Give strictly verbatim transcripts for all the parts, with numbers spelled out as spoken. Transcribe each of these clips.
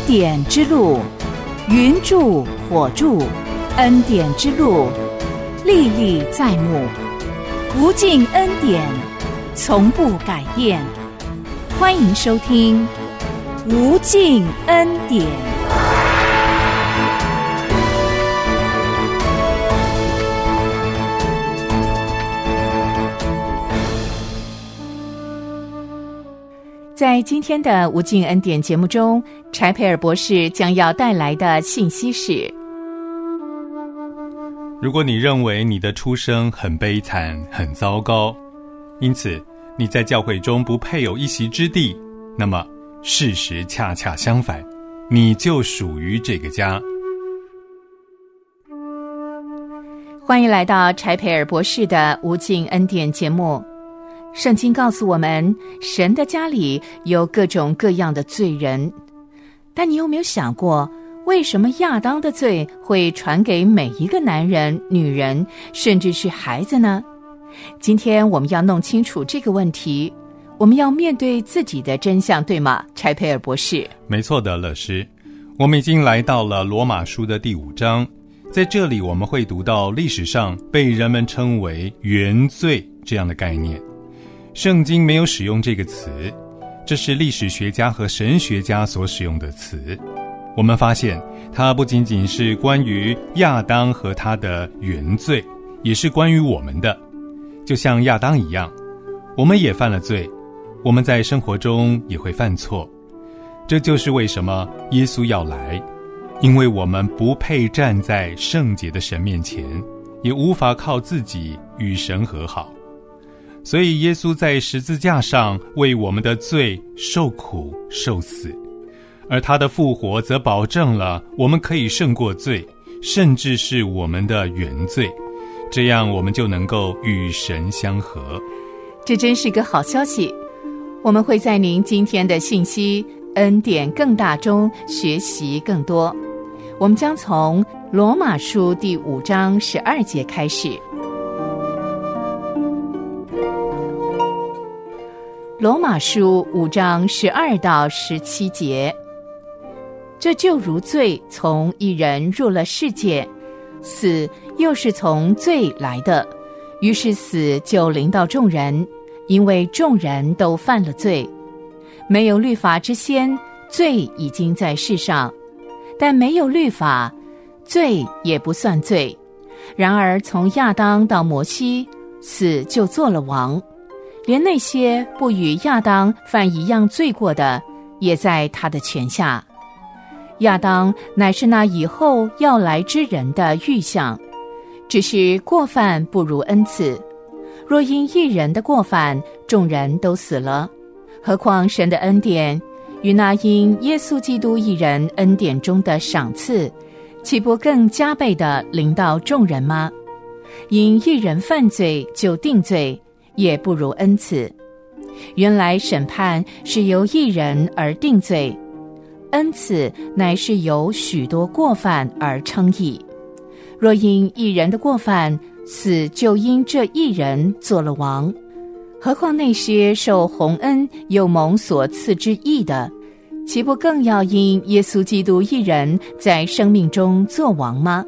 典之路，云柱火柱，恩典之路历历在目，无尽恩典从不改变。欢迎收听无尽恩典。在今天的无尽恩典节目中，柴培尔博士将要带来的信息是： 如果你认为你的出生很悲惨、很糟糕，因此你在教会中不配有一席之地，那么事实恰恰相反，你就属于这个家。 欢迎来到柴培尔博士的无尽恩典节目。圣经告诉我们，神的家里有各种各样的罪人，但你有没有想过，为什么亚当的罪会传给每一个男人、女人，甚至是孩子呢？今天我们要弄清楚这个问题，我们要面对自己的真相，对吗？柴培尔博士。 没错的，乐师，我们已经来到了罗马书的第五章，在这里我们会读到历史上被人们称为原罪这样的概念。圣经没有使用这个词，这是历史学家和神学家所使用的词。我们发现它不仅仅是关于亚当和他的原罪，也是关于我们的。就像亚当一样，我们也犯了罪，我们在生活中也会犯错。这就是为什么耶稣要来，因为我们不配站在圣洁的神面前，也无法靠自己与神和好。所以耶稣在十字架上为我们的罪受苦受死，而他的复活则保证了我们可以胜过罪，甚至是我们的原罪，这样我们就能够与神相合。 这真是个好消息，我们会在您今天的信息恩典更大中学习更多。我们将从罗马书第五章十二节开始。罗马书五章十二到十七节，这就如罪从一人入了世界，死又是从罪来的，于是死就临到众人，因为众人都犯了罪。没有律法之先，罪已经在世上，但没有律法，罪也不算罪。然而从亚当到摩西，死就做了王，连那些不与亚当犯一样罪过的，也在他的权下。亚当乃是那以后要来之人的预像，只是过犯不如恩赐。若因一人的过犯，众人都死了，何况神的恩典与那因耶稣基督一人恩典中的赏赐，岂不更加倍地临到众人吗？因一人犯罪就定罪，也不如恩赐。原来审判是由一人而定罪，恩赐乃是由许多过犯而称义。若因一人的过犯，死就因这一人做了王，何况那些受洪恩又蒙所赐之义的，岂不更要因耶稣基督一人在生命中做王吗？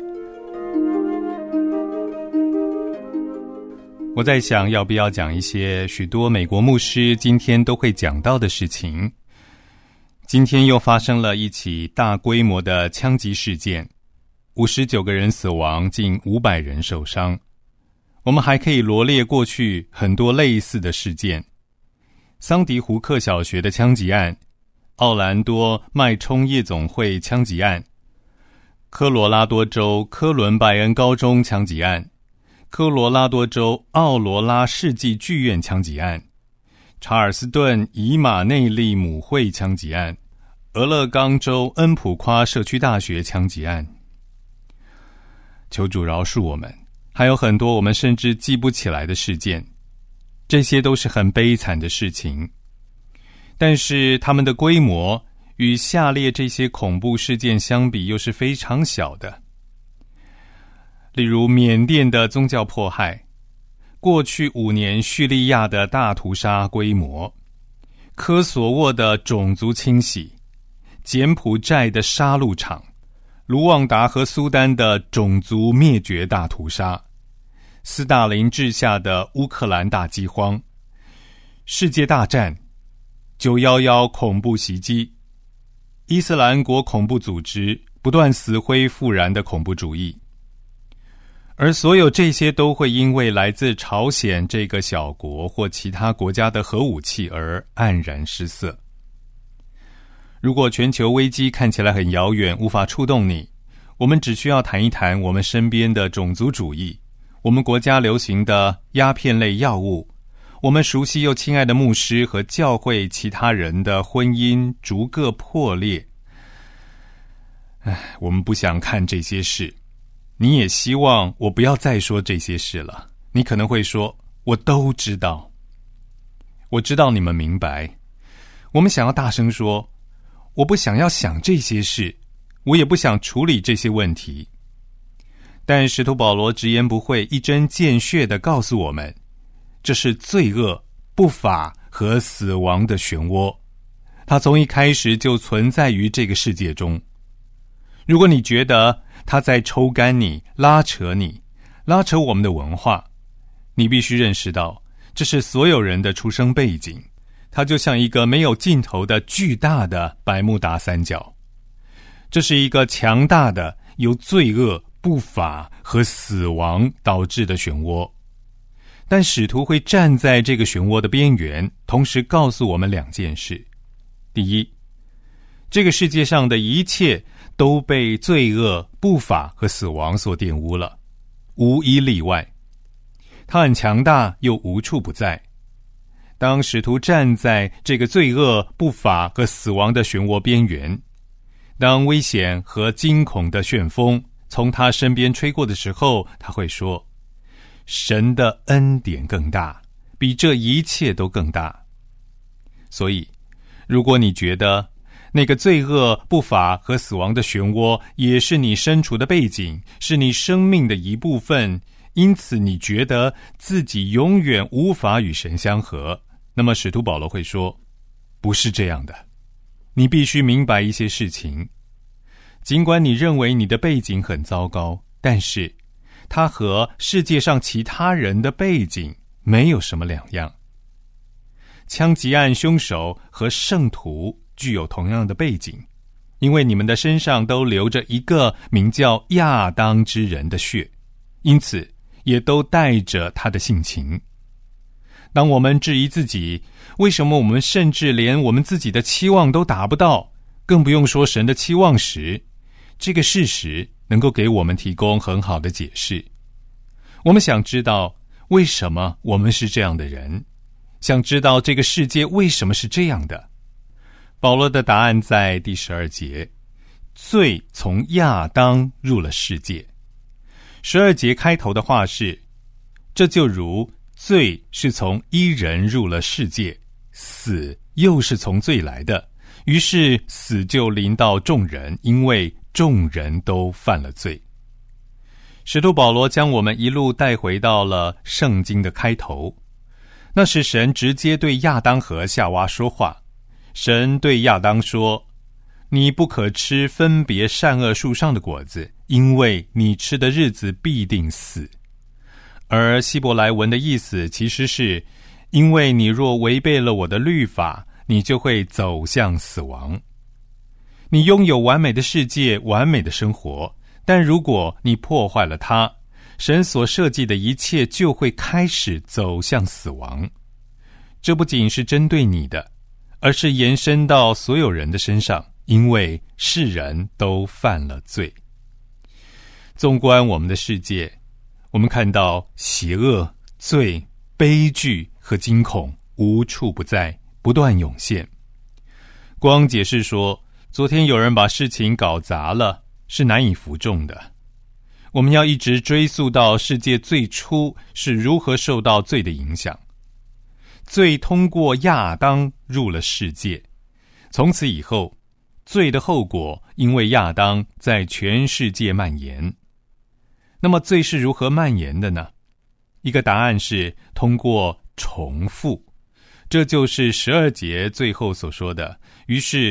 我在想，要不要讲一些许多美国牧师今天都会讲到的事情。今天又发生了一起大规模的枪击事件，五十九个人死亡，近五百人受伤。我们还可以罗列过去很多类似的事件：桑迪胡克小学的枪击案，奥兰多脉冲夜总会枪击案，科罗拉多州科伦拜恩高中枪击案，科罗拉多州奥罗拉世纪剧院枪击案，查尔斯顿以马内利母会枪击案，俄勒冈州恩普夸社区大学枪击案。求主饶恕我们，还有很多我们甚至记不起来的事件，这些都是很悲惨的事情，但是它们的规模与下列这些恐怖事件相比又是非常小的。例如缅甸的宗教迫害，过去五年叙利亚的大屠杀规模，科索沃的种族清洗， 柬埔寨的杀戮场，卢旺达和苏丹的种族灭绝大屠杀，斯大林治下的乌克兰大饥荒，世界大战，九一一恐怖袭击，伊斯兰国恐怖组织不断死灰复燃的恐怖主义。而所有这些都会因为来自朝鲜这个小国或其他国家的核武器而黯然失色。如果全球危机看起来很遥远，无法触动你，我们只需要谈一谈我们身边的种族主义，我们国家流行的鸦片类药物，我们熟悉又亲爱的牧师和教会其他人的婚姻逐个破裂。唉，我们不想看这些事。你也希望我不要再说这些事了。你可能会说，我都知道。我知道你们明白。我们想要大声说，我不想要想这些事，我也不想处理这些问题。但使徒保罗直言不讳、一针见血地告诉我们，这是罪恶、不法和死亡的漩涡，它从一开始就存在于这个世界中。如果你觉得他在抽干你、拉扯你、拉扯我们的文化，你必须认识到，这是所有人的出生背景。它就像一个没有尽头的巨大的百慕达三角。这是一个强大的由罪恶、不法和死亡导致的漩涡。但使徒会站在这个漩涡的边缘，同时告诉我们两件事。第一，这个世界上的一切都被罪恶、不法和死亡所玷污了，无一例外。它很强大，又无处不在。当使徒站在这个罪恶、不法和死亡的漩涡边缘，当危险和惊恐的旋风从他身边吹过的时候，他会说，神的恩典更大，比这一切都更大。所以，如果你觉得那个罪恶、不法和死亡的漩涡也是你身处的背景，是你生命的一部分，因此你觉得自己永远无法与神相合，那么使徒保罗会说，不是这样的。你必须明白一些事情。尽管你认为你的背景很糟糕，但是它和世界上其他人的背景没有什么两样。枪击案凶手和圣徒具有同样的背景，因为你们的身上都流着一个名叫亚当之人的血，因此也都带着他的性情。当我们质疑自己，为什么我们甚至连我们自己的期望都达不到，更不用说神的期望时，这个事实能够给我们提供很好的解释。我们想知道为什么我们是这样的人，想知道这个世界为什么是这样的。保罗的答案在第十二节，罪从亚当入了世界。十二节开头的话是，这就如罪是从一人入了世界，死又是从罪来的，于是死就临到众人，因为众人都犯了罪。使徒保罗将我们一路带回到了圣经的开头，那是神直接对亚当和夏娃说话。神对亚当说，你不可吃分别善恶树上的果子，因为你吃的日子必定死。而希伯来文的意思其实是，因为你若违背了我的律法，你就会走向死亡。你拥有完美的世界，完美的生活，但如果你破坏了它，神所设计的一切就会开始走向死亡。这不仅是针对你的，而是延伸到所有人的身上，因为世人都犯了罪。纵观我们的世界，我们看到邪恶、罪、悲剧和惊恐无处不在，不断涌现。光解释说，昨天有人把事情搞砸了，是难以服众的。我们要一直追溯到世界最初是如何受到罪的影响。罪通过亚当入了世界，从此以后，罪的后果因为亚当在全世界蔓延。那么罪是如何蔓延的呢？一个答案是通过重复，这就是十二节最后所说的，于是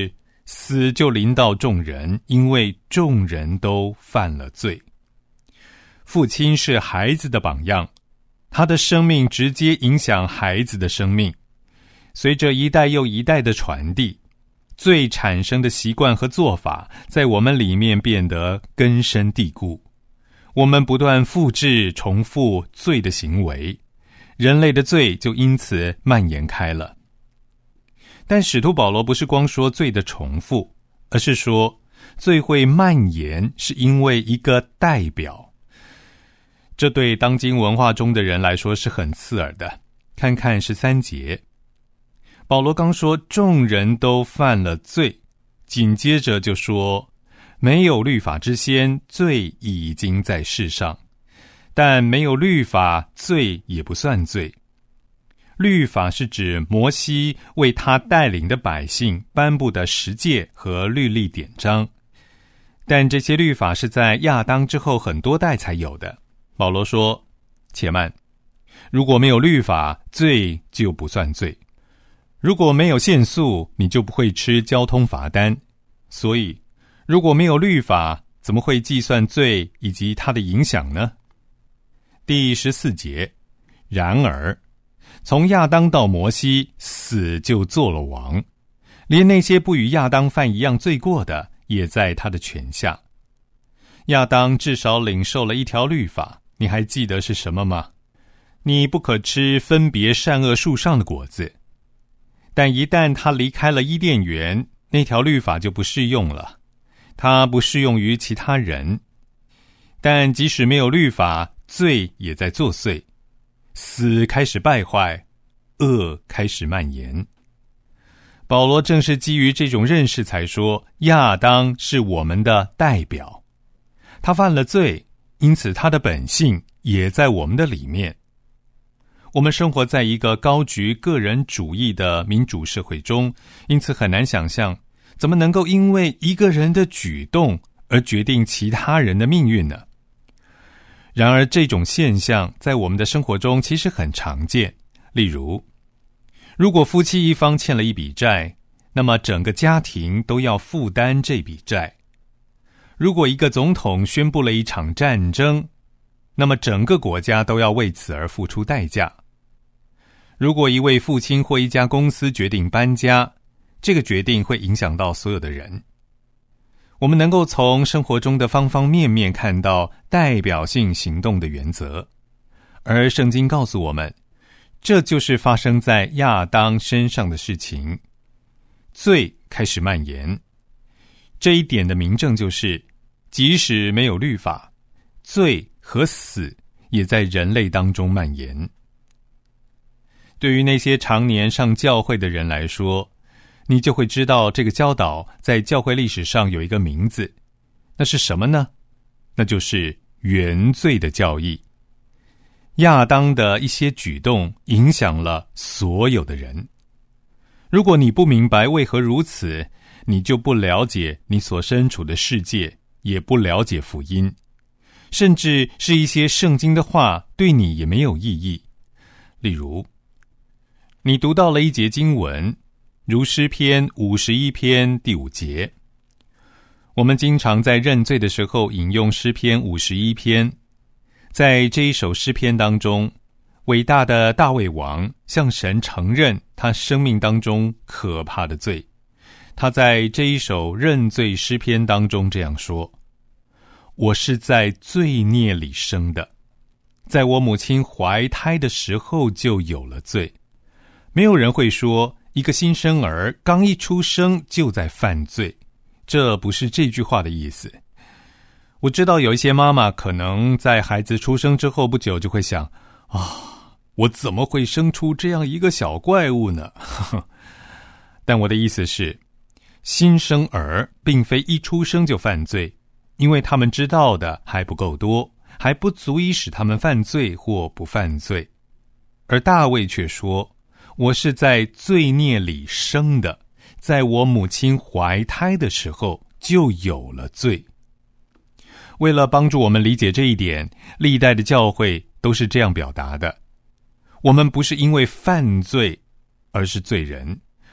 死就临到众人，因为众人都犯了罪。父亲是孩子的榜样，他的生命直接影响孩子的生命，随着一代又一代的传递，罪产生的习惯和做法在我们里面变得根深蒂固，我们不断复制重复罪的行为，人类的罪就因此蔓延开了。但使徒保罗不是光说罪的重复，而是说罪会蔓延是因为一个代表。这对当今文化中的人来说是很刺耳的。看看十三节，保罗刚说众人都犯了罪，紧接着就说没有律法之先，罪已经在世上，但没有律法，罪也不算罪。律法是指摩西为他带领的百姓颁布的十诫和律例典章，但这些律法是在亚当之后很多代才有的。保罗说，且慢，如果没有律法，罪就不算罪。如果没有限速，你就不会吃交通罚单。所以，如果没有律法，怎么会计算罪以及它的影响呢？第十四节，然而，从亚当到摩西，死就做了王，连那些不与亚当犯一样罪过的，也在他的权下。亚当至少领受了一条律法，你还记得是什么吗？你不可吃分别善恶树上的果子。但一旦他离开了伊甸园，那条律法就不适用了，它不适用于其他人。但即使没有律法，罪也在作祟，死开始败坏，恶开始蔓延。保罗正是基于这种认识才说，亚当是我们的代表，他犯了罪，因此他的本性也在我们的里面。我们生活在一个高举个人主义的民主社会中，因此很难想象怎么能够因为一个人的举动而决定其他人的命运呢？然而这种现象在我们的生活中其实很常见。例如，如果夫妻一方欠了一笔债，那么整个家庭都要负担这笔债。如果一个总统宣布了一场战争，那么整个国家都要为此而付出代价。如果一位父亲或一家公司决定搬家，这个决定会影响到所有的人。我们能够从生活中的方方面面看到代表性行动的原则，而圣经告诉我们，这就是发生在亚当身上的事情。罪开始蔓延，这一点的明证就是，即使没有律法，罪和死也在人类当中蔓延。对于那些常年上教会的人来说，你就会知道这个教导在教会历史上有一个名字，那是什么呢？那就是原罪的教义。亚当的一些举动影响了所有的人。如果你不明白为何如此，你就不了解你所身处的世界，也不了解福音，甚至是一些圣经的话对你也没有意义。例如，你读到了一节经文，如诗篇五十一篇第五节。我们经常在认罪的时候引用诗篇五十一篇。在这一首诗篇当中，伟大的大卫王向神承认他生命当中可怕的罪。他在这一首认罪诗篇当中这样说：我是在罪孽里生的，在我母亲怀胎的时候就有了罪。没有人会说一个新生儿刚一出生就在犯罪，这不是这句话的意思。我知道有一些妈妈可能在孩子出生之后不久就会想，啊，我怎么会生出这样一个小怪物呢？但我的意思是，新生儿并非一出生就犯罪，因为他们知道的还不够多，还不足以使他们犯罪或不犯罪。而大卫却说，我是在罪孽里生的，在我母亲怀胎的时候就有了罪。为了帮助我们理解这一点，历代的教会都是这样表达的：我们不是因为犯罪而是罪人，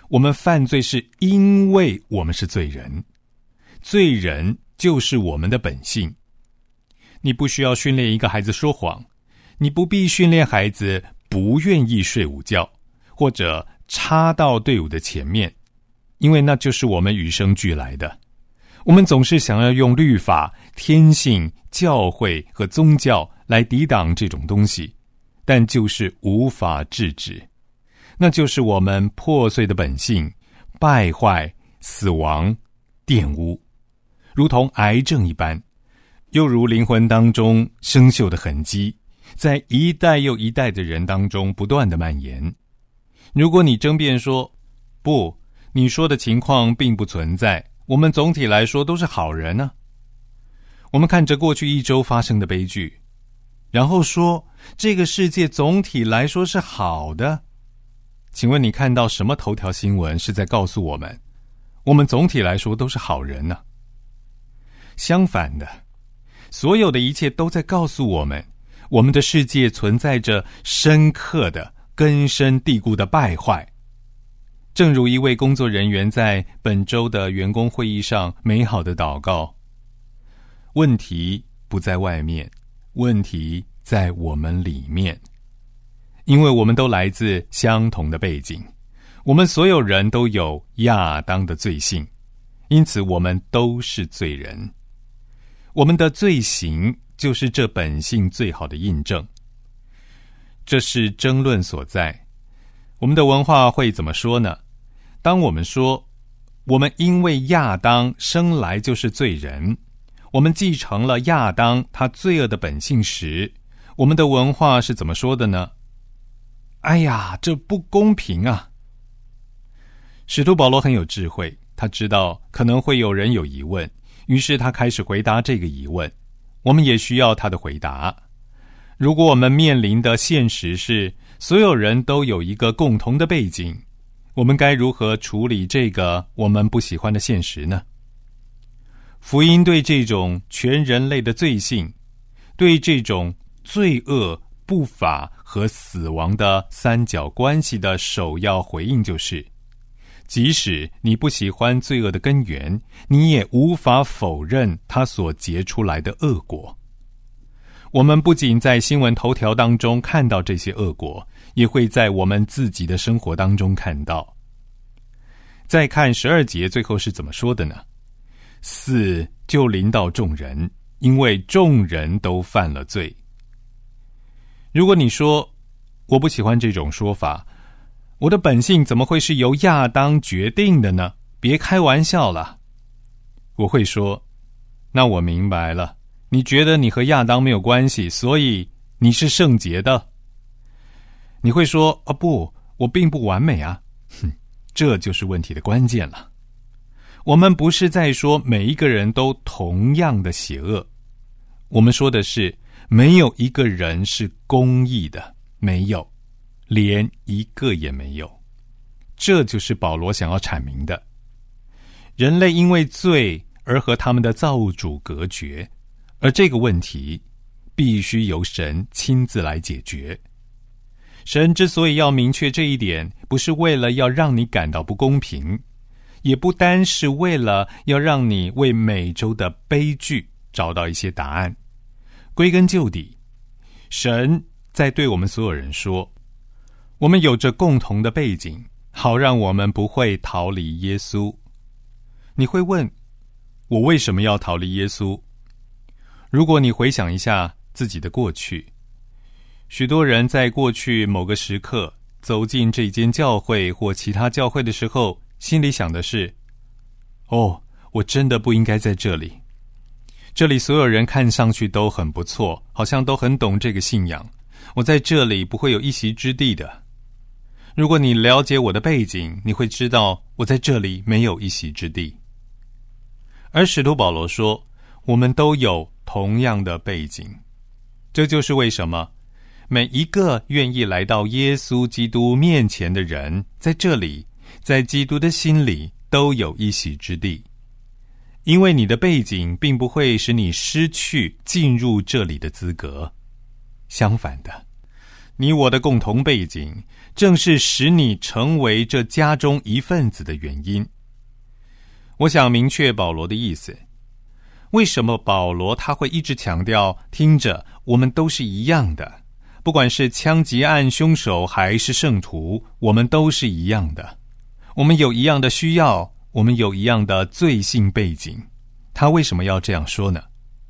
我们犯罪是因为我们是罪人，罪人就是我们的本性。你不需要训练一个孩子说谎，你不必训练孩子不愿意睡午觉，或者插到队伍的前面，因为那就是我们与生俱来的。我们总是想要用律法、天性、教会和宗教来抵挡这种东西，但就是无法制止。那就是我们破碎的本性，败坏、死亡、玷污，如同癌症一般，又如灵魂当中生锈的痕迹，在一代又一代的人当中不断的蔓延。如果你争辩说，不，你说的情况并不存在，我们总体来说都是好人啊。我们看着过去一周发生的悲剧，然后说这个世界总体来说是好的。请问你看到什么头条新闻是在告诉我们，我们总体来说都是好人呢？相反的，所有的一切都在告诉我们，我们的世界存在着深刻的、根深蒂固的败坏。正如一位工作人员在本周的员工会议上美好的祷告，问题不在外面，问题在我们里面。因为我们都来自相同的背景，我们所有人都有亚当的罪性，因此我们都是罪人。我们的罪行就是这本性最好的印证。这是争论所在。我们的文化会怎么说呢？当我们说我们因为亚当生来就是罪人，我们继承了亚当他罪恶的本性时，我们的文化是怎么说的呢？哎呀，这不公平啊！使徒保罗很有智慧，他知道可能会有人有疑问，于是他开始回答这个疑问。我们也需要他的回答。如果我们面临的现实是所有人都有一个共同的背景，我们该如何处理这个我们不喜欢的现实呢？福音对这种全人类的罪性，对这种罪恶、不法和死亡的三角关系的首要回应就是，即使你不喜欢罪恶的根源，你也无法否认它所结出来的恶果。我们不仅在新闻头条当中看到这些恶果，也会在我们自己的生活当中看到。再看十二节最后是怎么说的呢？死就临到众人，因为众人都犯了罪。如果你说我不喜欢这种说法，我的本性怎么会是由亚当决定的呢？别开玩笑了。我会说，那我明白了，你觉得你和亚当没有关系，所以你是圣洁的。你会说，啊不，我并不完美啊。哼，这就是问题的关键了。我们不是在说每一个人都同样的邪恶，我们说的是没有一个人是公义的，没有，连一个也没有。这就是保罗想要阐明的。人类因为罪而和他们的造物主隔绝，而这个问题必须由神亲自来解决。神之所以要明确这一点，不是为了要让你感到不公平，也不单是为了要让你为每周的悲剧找到一些答案。归根究底，神在对我们所有人说，我们有着共同的背景，好让我们不会逃离耶稣。你会问，我为什么要逃离耶稣？如果你回想一下自己的过去，许多人在过去某个时刻走进这间教会或其他教会的时候，心里想的是，哦，我真的不应该在这里。这里所有人看上去都很不错，好像都很懂这个信仰，我在这里不会有一席之地的。如果你了解我的背景，你会知道我在这里没有一席之地。而使徒保罗说，我们都有同样的背景。这就是为什么每一个愿意来到耶稣基督面前的人，在这里，在基督的心里都有一席之地。因为你的背景并不会使你失去进入这里的资格，相反的， 你我的共同背景，正是使你成为这家中一份子的原因。我想明确保罗的意思。为什么保罗他会一直强调，听着，我们都是一样的，不管是枪击案凶手还是圣徒，我们都是一样的，我们有一样的需要，我们有一样的罪性背景。他为什么要这样说呢？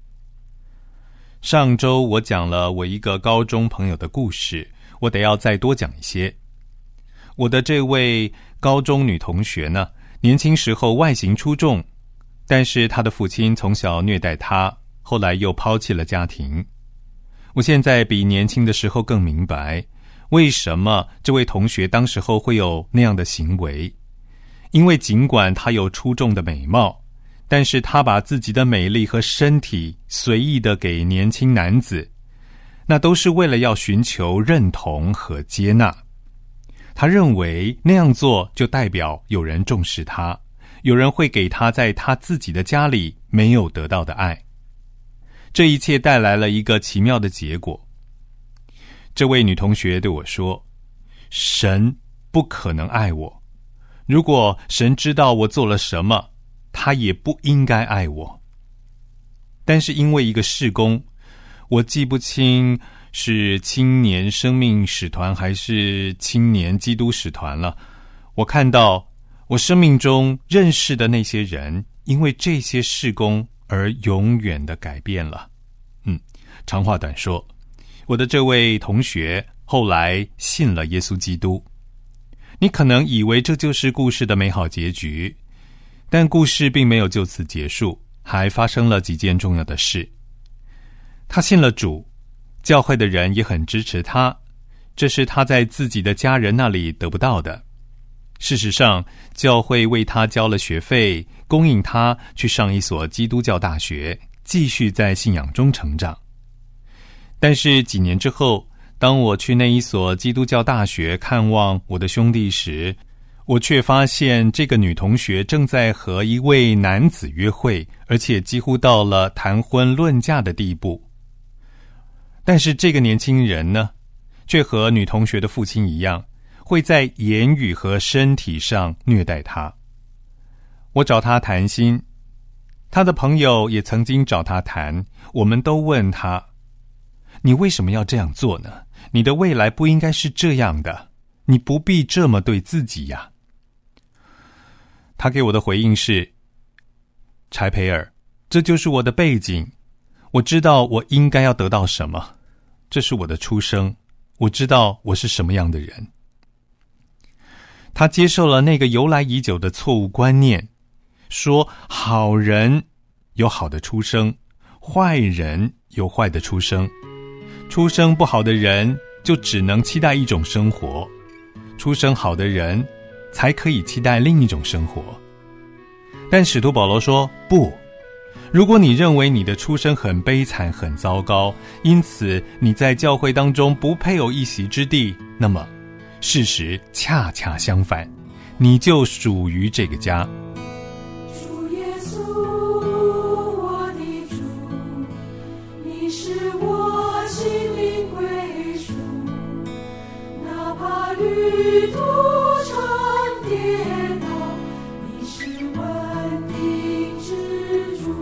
上周我讲了我一个高中朋友的故事，我得要再多讲一些。我的这位高中女同学呢，年轻时候外形出众，但是她的父亲从小虐待她，后来又抛弃了家庭。我现在比年轻的时候更明白，为什么这位同学当时候会有那样的行为。因为尽管她有出众的美貌，但是她把自己的美丽和身体随意的给年轻男子，那都是为了要寻求认同和接纳。她认为那样做就代表有人重视她，有人会给她在她自己的家里没有得到的爱。这一切带来了一个奇妙的结果。这位女同学对我说，神不可能爱我，如果神知道我做了什么，他也不应该爱我。但是因为一个事工，我记不清是青年生命使团还是青年基督使团了，我看到我生命中认识的那些人，因为这些事工而永远的改变了。嗯，长话短说，我的这位同学后来信了耶稣基督。你可能以为这就是故事的美好结局，但故事并没有就此结束，还发生了几件重要的事。他信了主，教会的人也很支持他，这是他在自己的家人那里得不到的。事实上，教会为他交了学费，供应他去上一所基督教大学，继续在信仰中成长。但是几年之后，当我去那一所基督教大学看望我的兄弟时，我却发现这个女同学正在和一位男子约会，而且几乎到了谈婚论嫁的地步。但是这个年轻人呢，却和女同学的父亲一样，会在言语和身体上虐待她。我找他谈心，他的朋友也曾经找他谈，我们都问他，你为什么要这样做呢？你的未来不应该是这样的，你不必这么对自己呀。他给我的回应是，柴培尔，这就是我的背景，我知道我应该要得到什么，这是我的出生，我知道我是什么样的人。他接受了那个由来已久的错误观念，说好人有好的出生，坏人有坏的出生，出生不好的人就只能期待一种生活，出生好的人才可以期待另一种生活。但使徒保罗说，不，如果你认为你的出生很悲惨很糟糕，因此你在教会当中不配有一席之地，那么事实恰恰相反，你就属于这个家。 主耶稣，我的主，你是我心灵归属，哪怕旅途常跌倒，你是稳定之主。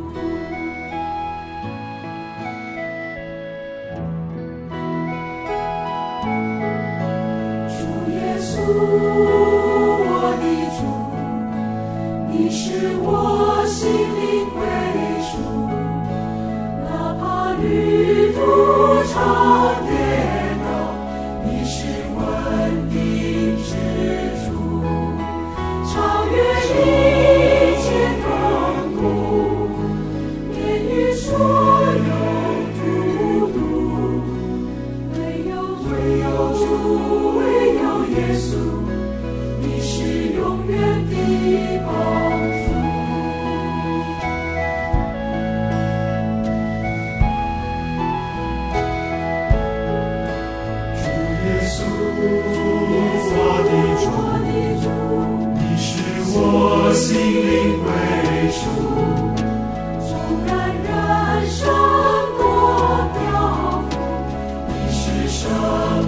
主耶稣，我的主，你是我心灵归属，哪怕旅途常跌倒，你是稳定之主。超越一切痛苦，免于所有孤独，唯有唯有主，唯有耶稣，你是永远的帮助。主耶稣，我的主，你是我心灵归属。纵然人生多漂浮，你是生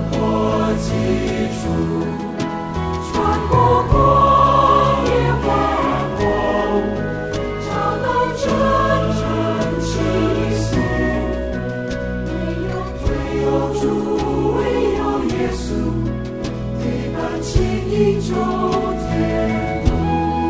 树，穿过旷野荒漠，找到真正气息。没有没有主，唯有耶稣，陪伴牵引中天路。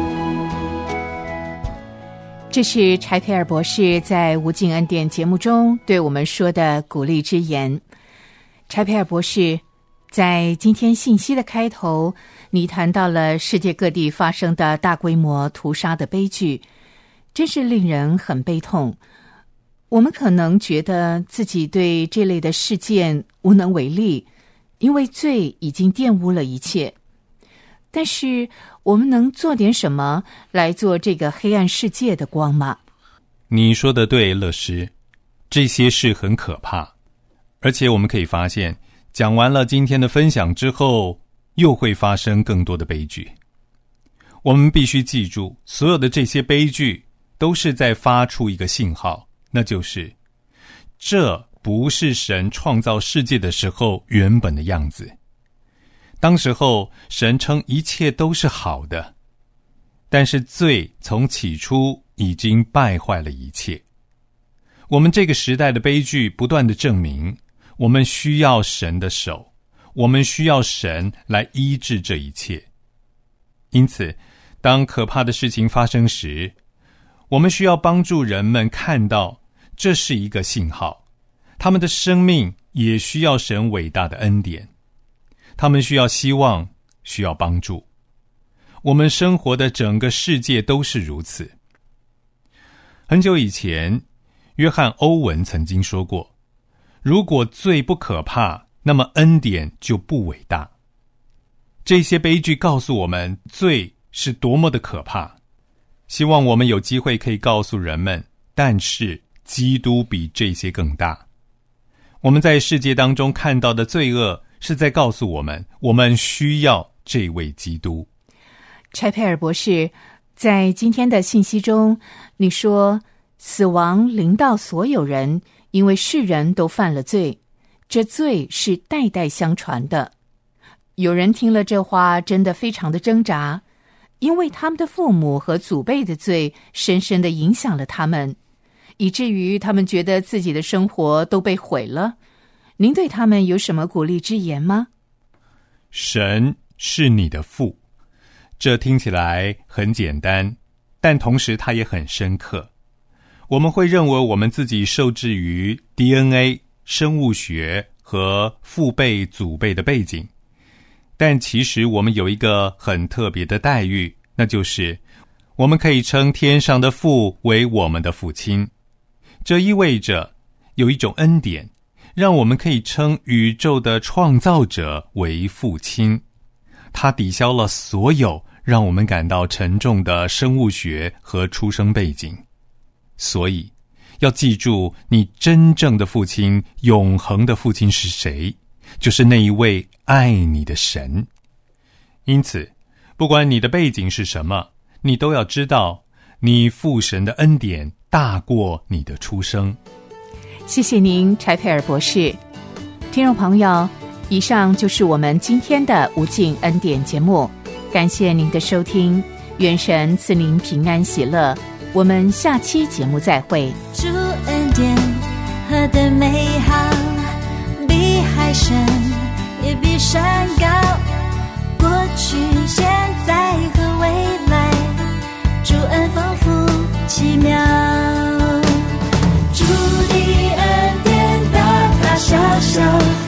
这是柴培尔博士在无尽恩典节目中对我们说的鼓励之言。柴培尔博士，在今天信息的开头，你谈到了世界各地发生的大规模屠杀的悲剧，真是令人很悲痛。我们可能觉得自己对这类的事件无能为力，因为罪已经玷污了一切。但是我们能做点什么来做这个黑暗世界的光吗？ 你说的对，乐师，这些事很可怕。而且我们可以发现，讲完了今天的分享之后，又会发生更多的悲剧。我们必须记住，所有的这些悲剧都是在发出一个信号，那就是这不是神创造世界的时候原本的样子。当时候神称一切都是好的，但是罪从起初已经败坏了一切。我们这个时代的悲剧不断地证明，我们需要神的手，我们需要神来医治这一切。因此，当可怕的事情发生时，我们需要帮助人们看到这是一个信号，他们的生命也需要神伟大的恩典，他们需要希望，需要帮助。我们生活的整个世界都是如此。很久以前，约翰·欧文曾经说过，如果罪不可怕，那么恩典就不伟大。这些悲剧告诉我们罪是多么的可怕，希望我们有机会可以告诉人们，但是基督比这些更大。我们在世界当中看到的罪恶，是在告诉我们，我们需要这位基督。 柴培尔博士，在今天的信息中，你说死亡临到所有人，因为世人都犯了罪，这罪是代代相传的。有人听了这话，真的非常的挣扎，因为他们的父母和祖辈的罪深深地影响了他们，以至于他们觉得自己的生活都被毁了。您对他们有什么鼓励之言吗？ 神是你的父，这听起来很简单，但同时它也很深刻。我们会认为我们自己受制于 D N A、生物学和父辈、祖辈的背景，但其实我们有一个很特别的待遇，那就是我们可以称天上的父为我们的父亲。这意味着有一种恩典，让我们可以称宇宙的创造者为父亲。他抵消了所有让我们感到沉重的生物学和出生背景。所以要记住，你真正的父亲，永恒的父亲是谁？就是那一位爱你的神。因此，不管你的背景是什么，你都要知道，你父神的恩典大过你的出生。 谢谢您，柴培尔博士。听众朋友，以上就是我们今天的无尽恩典节目，感谢您的收听，愿神赐您平安喜乐，我们下期节目再会。 主恩典何等美好，比海深也比山高，过去现在和未来，主恩丰富奇妙，主的恩典大大小小